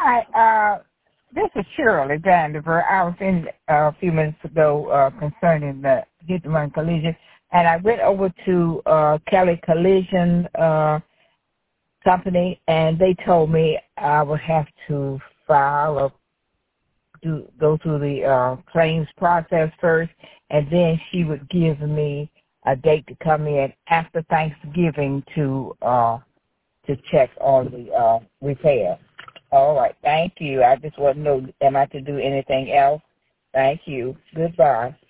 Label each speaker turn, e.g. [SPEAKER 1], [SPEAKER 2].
[SPEAKER 1] Hi, this is Shirley Vandiver. I was in a few minutes ago concerning the hit-and-run collision, and I went over to Kelly Collision Company, and they told me I would have to file or go through the claims process first, and then she would give me a date to come in after Thanksgiving to check on the repair. All right, thank you. I just want to know, am I to do anything else? Thank you. Goodbye.